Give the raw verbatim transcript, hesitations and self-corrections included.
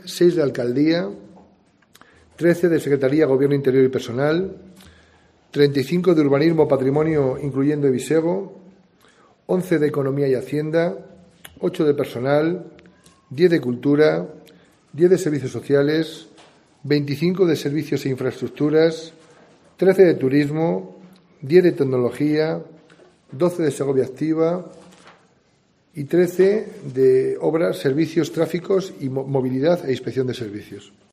seis de Alcaldía, trece de Secretaría, Gobierno Interior y Personal, treinta y cinco de Urbanismo, Patrimonio, incluyendo Evisego, once de Economía y Hacienda, ocho de Personal, diez de Cultura, diez de Servicios Sociales, veinticinco de Servicios e Infraestructuras, trece de Turismo, diez de Tecnología, doce de Segovia Activa y trece de Obras, Servicios, Tráficos y Movilidad e Inspección de Servicios.